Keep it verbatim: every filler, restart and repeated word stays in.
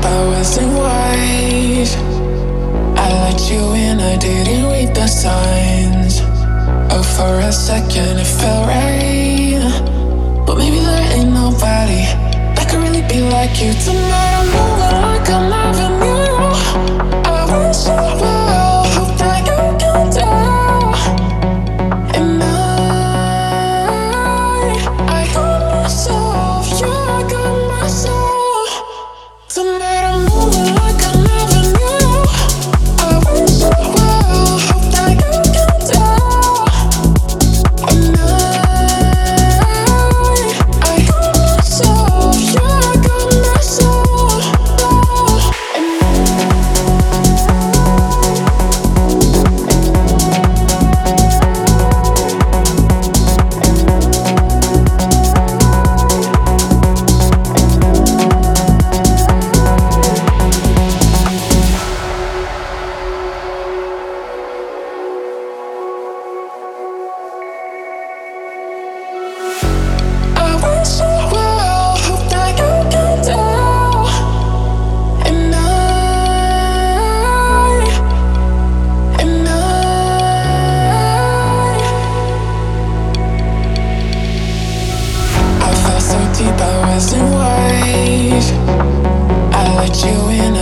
I wasn't wise. I let you in, I didn't read the signs. Oh, for a second it felt right, but maybe there ain't nobody that could really be like you. Tonight I'm moving like I'm having you. I wish you well, hope that you can tell. And I, I got myself, yeah, I got myself. Tonight I'm moving like I'm having you. I wish you well, hope that you can tell. And I, I got myself, yeah, I got myself. And I wish you well, hope that you can tell. And I, and I, I felt so deep, I wasn't wise. I let you in,